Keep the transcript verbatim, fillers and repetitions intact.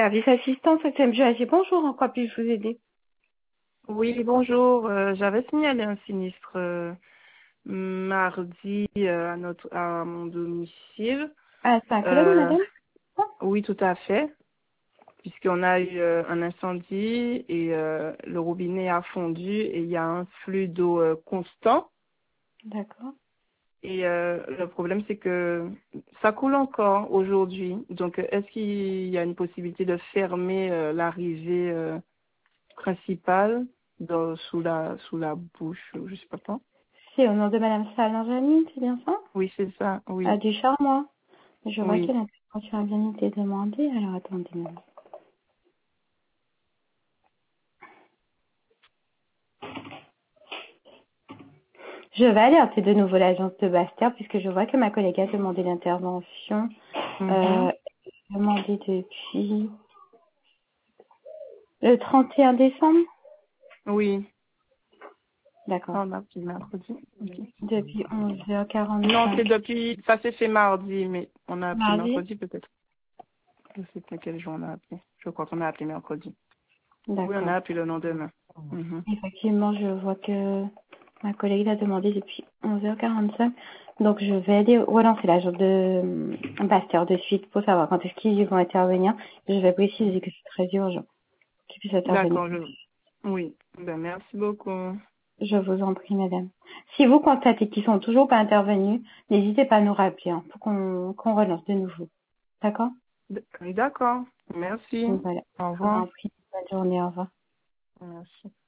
service assistance S M G A G. Bonjour, en quoi puis-je vous aider? Oui, bonjour. Euh, j'avais signalé un sinistre euh, mardi euh, à notre à mon domicile. Ah, c'est un collègue, Euh, madame? Ah, oui, tout à fait, puisqu'on a eu euh, un incendie et euh, le robinet a fondu et il y a un flux d'eau euh, constant. d'accord. Et euh, le problème, c'est que ça coule encore aujourd'hui. Donc, euh, est-ce qu'il y a une possibilité de fermer euh, l'arrivée euh, principale dans, sous la sous la bouche, ou je sais pas quoi? C'est au nom de madame Salin-Janine, c'est bien ça? Oui, c'est ça, Ah, oui, du charme. Je vois que oui. l'intervention a bien été demandée. Alors, attendez, madame. Je vais alerter de nouveau l'agence de Bastère puisque je vois que ma collègue a demandé l'intervention. Mhm. Euh, demandé depuis le trente et un décembre. Oui. D'accord. Ah, on a pris mercredi. Ok. Depuis onze heures Non, quarante-cinq. c'est depuis, ça s'est fait mardi, mais on a appelé Mardi? mercredi peut-être. Je sais pas quel jour on a appelé. Je crois qu'on a appelé mercredi. Oui, on a D'accord. appelé le lendemain. Mhm. Effectivement, je vois que ma collègue l'a demandé depuis onze heures quarante-cinq. Donc, je vais aller relancer l'agent de euh, Pasteur de suite pour savoir quand est-ce qu'ils vont intervenir. Je vais préciser que c'est très urgent qu'ils puissent intervenir. D'accord, je, oui. Ben, merci beaucoup. Je vous en prie, madame. Si vous constatez qu'ils sont toujours pas intervenus, n'hésitez pas à nous rappeler hein, pour qu'on qu'on relance de nouveau. D'accord? D- D'accord. Merci. Donc, voilà. Au Je vous revoir. en prie. Bonne journée. Au revoir. Merci.